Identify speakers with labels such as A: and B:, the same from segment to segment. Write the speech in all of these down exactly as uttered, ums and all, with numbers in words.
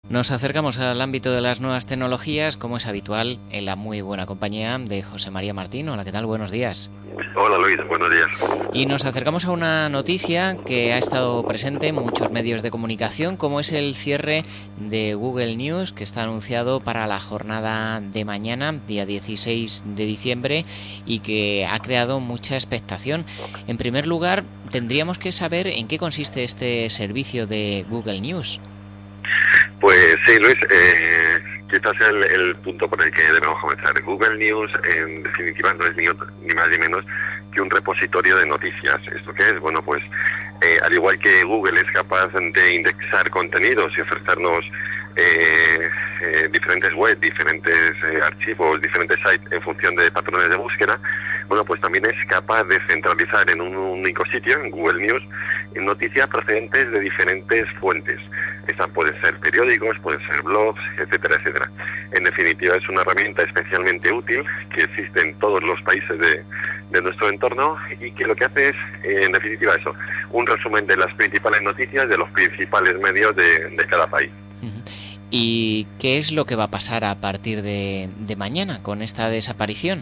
A: Nos acercamos al ámbito de las nuevas tecnologías, como es habitual, en la muy buena compañía de José María Martín. Hola, ¿qué tal? Buenos días.
B: Hola Luis, buenos días.
A: Y nos acercamos a una noticia que ha estado presente en muchos medios de comunicación, como es el cierre de Google News, que está anunciado para la jornada de mañana, día dieciséis de diciembre, y que ha creado mucha expectación. En primer lugar, tendríamos que saber en qué consiste este servicio de Google News.
B: Pues sí, Luis, eh, quizás es el, el punto por el que debemos comenzar. Google News, en definitiva, no es ni, ni más ni menos que un repositorio de noticias. ¿Esto qué es? Bueno, pues eh, al igual que Google es capaz de indexar contenidos y ofrecernos eh, eh, diferentes webs, diferentes eh, archivos, diferentes sites en función de patrones de búsqueda, bueno, pues también es capaz de centralizar en un único sitio, en Google News, noticias procedentes de diferentes fuentes. Estas pueden ser periódicos, pueden ser blogs, etcétera, etcétera. En definitiva, es una herramienta especialmente útil que existe en todos los países de, de nuestro entorno y que lo que hace es, en definitiva, eso, un resumen de las principales noticias de los principales medios de, de cada país.
A: ¿Y qué es lo que va a pasar a partir de, de mañana con esta desaparición?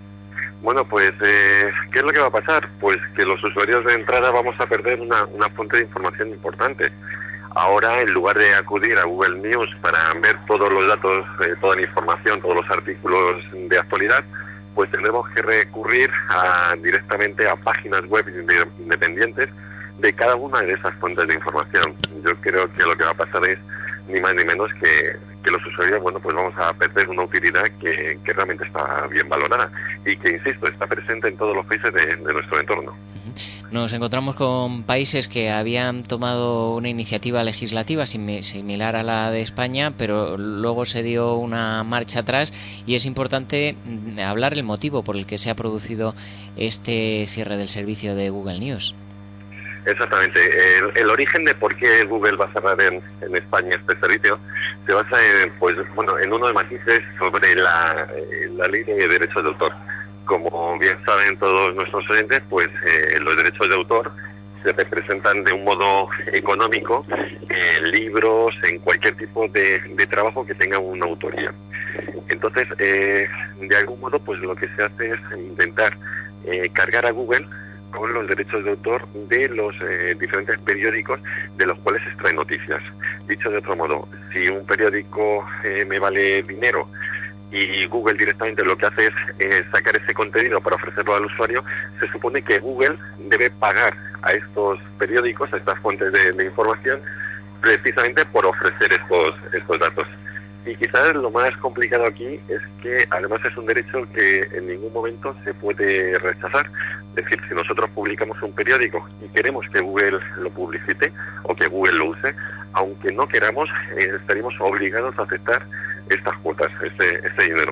B: Bueno, pues, eh, ¿qué es lo que va a pasar? Pues que los usuarios de entrada vamos a perder una, una fuente de información importante. Ahora, en lugar de acudir a Google News para ver todos los datos, eh, toda la información, todos los artículos de actualidad, pues tendremos que recurrir a, directamente a páginas web independientes de cada una de esas fuentes de información. Yo creo que lo que va a pasar es ni más ni menos que, que los usuarios, bueno, pues vamos a perder una utilidad que, que realmente está bien valorada y que, insisto, está presente en todos los países de, de nuestro entorno.
A: Nos encontramos con países que habían tomado una iniciativa legislativa similar a la de España, pero luego se dio una marcha atrás y es importante hablar el motivo por el que se ha producido este cierre del servicio de Google News.
B: Exactamente. El, el origen de por qué Google va a cerrar en, en España este servicio se basa en, pues, bueno, en uno de matices sobre la, la ley de derechos de autor. Como bien saben todos nuestros oyentes, pues eh, los derechos de autor se representan de un modo económico en libros, en cualquier tipo de, de trabajo que tenga una autoría. Entonces, eh, de algún modo, pues lo que se hace es intentar eh, cargar a Google con los derechos de autor de los eh, diferentes periódicos de los cuales se extraen noticias. Dicho de otro modo, si un periódico eh, me vale dinero y Google directamente lo que hace es eh, sacar ese contenido para ofrecerlo al usuario, se supone que Google debe pagar a estos periódicos, a estas fuentes de, de información, precisamente por ofrecer estos, estos datos. Y quizás lo más complicado aquí es que además es un derecho que en ningún momento se puede rechazar. Es decir, si nosotros publicamos un periódico y queremos que Google lo publicite o que Google lo use, aunque no queramos, eh, estaríamos obligados a aceptar estas cuotas, ese, ese dinero.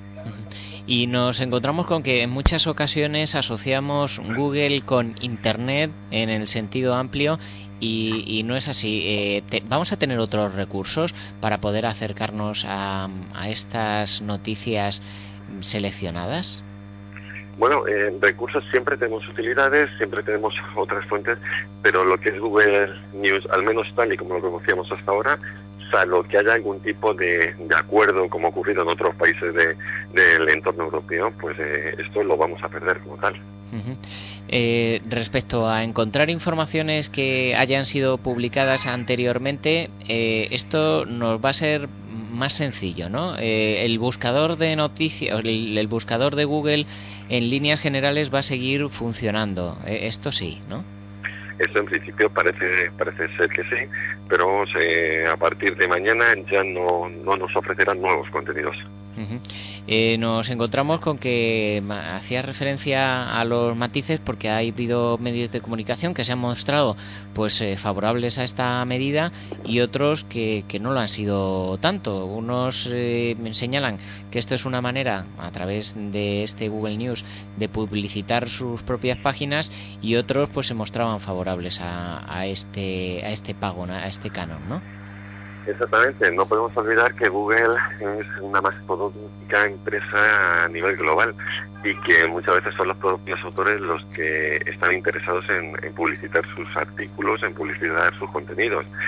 A: Y nos encontramos con que en muchas ocasiones asociamos Google con Internet en el sentido amplio y, y no es así. Eh, te, ¿Vamos a tener otros recursos para poder acercarnos a, a estas noticias seleccionadas?
B: Bueno, en eh, recursos siempre tenemos utilidades, siempre tenemos otras fuentes, pero lo que es Google News, al menos tal y como lo conocíamos hasta ahora, salvo que haya algún tipo de, de acuerdo, como ha ocurrido en otros países de, del entorno europeo, pues eh, esto lo vamos a perder como tal.
A: Uh-huh. Eh, respecto a encontrar informaciones que hayan sido publicadas anteriormente, eh, esto nos va a ser más sencillo, ¿no? Eh, el buscador de noticias, el, el buscador de Google en líneas generales va a seguir funcionando. Eh, esto sí, ¿no?
B: Esto en principio parece parece ser que sí, pero eh, a partir de mañana ya no, no nos ofrecerán nuevos contenidos.
A: Uh-huh. Eh, nos encontramos con que hacía referencia a los matices porque ha habido medios de comunicación que se han mostrado pues eh, favorables a esta medida y otros que, que no lo han sido tanto. Unos eh, señalan que esto es una manera a través de este Google News de publicitar sus propias páginas y otros pues se mostraban favorables a, a este a este pago, a este canon, ¿no?
B: Exactamente, no podemos olvidar que Google es una mastodóntica empresa a nivel global y que muchas veces son los propios autores los que están interesados en, en publicitar sus artículos, en publicitar sus contenidos.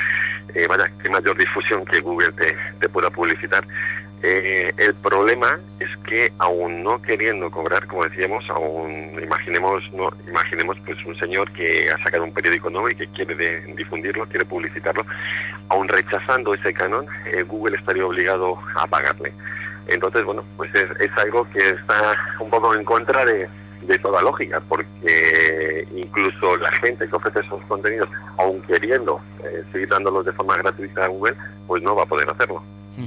B: eh, vaya, qué mayor difusión que Google te, te pueda publicitar. Eh, el problema es que aún no queriendo cobrar, como decíamos, aún imaginemos no imaginemos pues un señor que ha sacado un periódico nuevo y que quiere de, difundirlo, quiere publicitarlo, aún rechazando ese canon, eh, Google estaría obligado a pagarle. Entonces, bueno, pues es, es algo que está un poco en contra de, de toda lógica, porque incluso la gente que ofrece esos contenidos, aún queriendo eh, seguir dándolos de forma gratuita a Google, pues no va a poder hacerlo.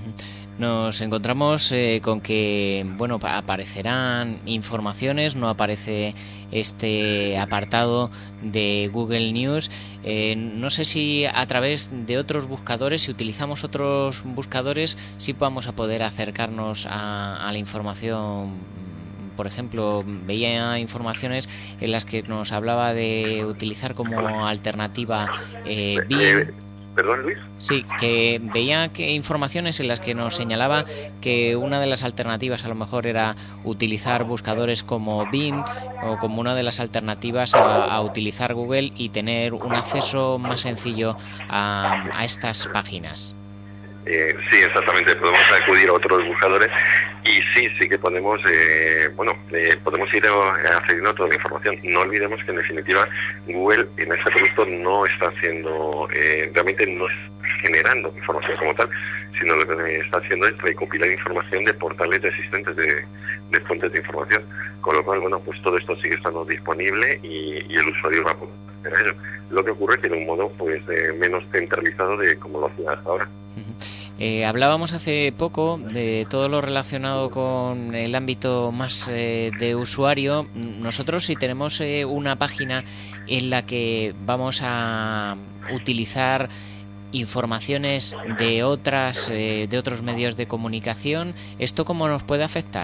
A: Nos encontramos eh, con que, bueno, aparecerán informaciones, no aparece este apartado de Google News. Eh, no sé si a través de otros buscadores, si utilizamos otros buscadores, sí vamos a poder acercarnos a, a la información. Por ejemplo, veía informaciones en las que nos hablaba de utilizar como alternativa eh, Bing.
B: ¿Perdón, Luis?
A: Sí, que veía que informaciones en las que nos señalaba que una de las alternativas a lo mejor era utilizar buscadores como Bing o como una de las alternativas a, a utilizar Google y tener un acceso más sencillo a, a estas páginas.
B: Eh, sí, exactamente, podemos acudir a otros buscadores y sí, sí que podemos, eh, bueno, eh, podemos ir accediendo a toda la información. No olvidemos que en definitiva Google en este producto no está haciendo, eh, realmente no está generando información como tal, sino lo que está haciendo es recopilar información de portales existentes, de, de fuentes de información, con lo cual, bueno, pues todo esto sigue estando disponible y, y el usuario va a poder hacer ello. Lo que ocurre es que de un modo pues eh, menos centralizado de como lo hacía hasta ahora.
A: Eh, hablábamos hace poco de todo lo relacionado con el ámbito más eh, de usuario. Nosotros, si tenemos eh, una página en la que vamos a utilizar informaciones de otras eh, de otros medios de comunicación, ¿esto cómo nos puede afectar?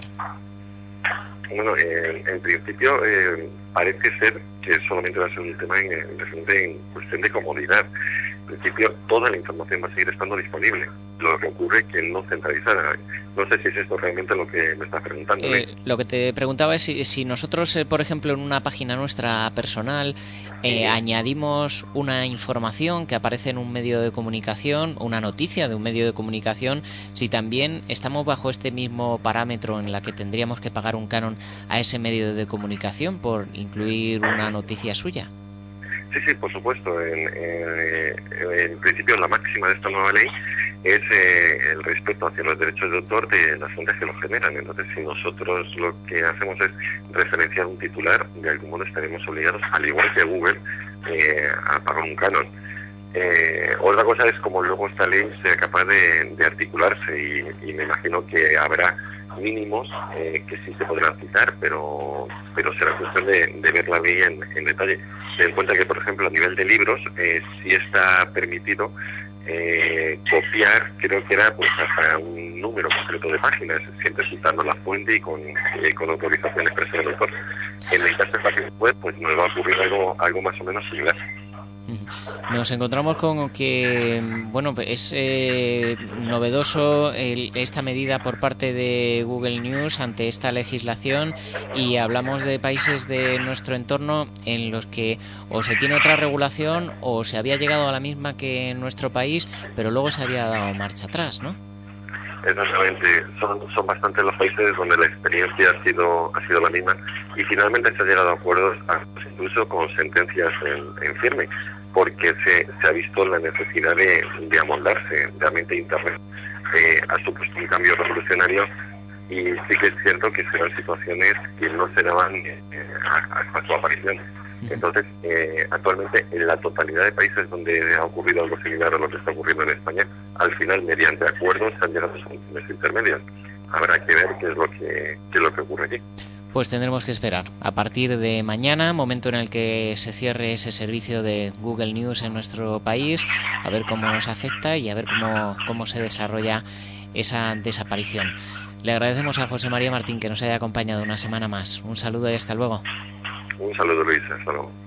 B: Bueno, eh, en principio eh, parece ser que solamente va a ser un tema en, en, en cuestión de comodidad. En principio, toda la información va a seguir estando disponible. Lo que ocurre es que no centralizada. No sé si es esto realmente lo que me estás preguntando.
A: Eh, lo que te preguntaba es si, si nosotros, eh, por ejemplo, en una página nuestra personal, eh, sí. añadimos una información que aparece en un medio de comunicación, una noticia de un medio de comunicación, si también estamos bajo este mismo parámetro en la que tendríamos que pagar un canon a ese medio de comunicación por incluir una noticia suya.
B: Sí, sí, por supuesto. En, en, en principio, la máxima de esta nueva ley es eh, el respeto hacia los derechos de autor de las fuentes que lo generan. Entonces, si nosotros lo que hacemos es referenciar un titular, de algún modo estaremos obligados, al igual que Google, eh, a pagar un canon. Eh, otra cosa es como luego esta ley sea capaz de, de articularse y, y me imagino que habrá mínimos eh, que sí se podrán citar, pero pero será cuestión de, de ver la ley en, en detalle. Ten en cuenta que, por ejemplo, a nivel de libros, eh, sí está permitido eh, copiar, creo que era pues hasta un número concreto de páginas, siempre citando la fuente y con, eh, con autorización expresa del autor. En el caso de páginas web, pues nos va a ocurrir algo, algo más o menos similar.
A: Nos encontramos con que, bueno, es eh, novedoso el, esta medida por parte de Google News ante esta legislación, y hablamos de países de nuestro entorno en los que o se tiene otra regulación o se había llegado a la misma que en nuestro país, pero luego se había dado marcha atrás, ¿no?
B: Exactamente, son, son bastantes los países donde la experiencia ha sido ha sido la misma y finalmente se ha llegado a acuerdos, incluso con sentencias en, en firme, porque se, se ha visto la necesidad de, de amoldarse. Realmente Internet eh, ha supuesto un cambio revolucionario y sí que es cierto que serán situaciones que no se daban eh, hasta su aparición. Entonces, eh, actualmente en la totalidad de países donde ha ocurrido algo similar a lo que está ocurriendo en España, al final, mediante acuerdos, se han llegado a soluciones intermedias. Habrá que ver qué es lo que, qué es lo que ocurre aquí.
A: Pues tendremos que esperar a partir de mañana, momento en el que se cierre ese servicio de Google News en nuestro país, a ver cómo nos afecta y a ver cómo, cómo se desarrolla esa desaparición. Le agradecemos a José María Martín que nos haya acompañado una semana más. Un saludo y hasta luego.
B: Un saludo, Luis. Hasta luego.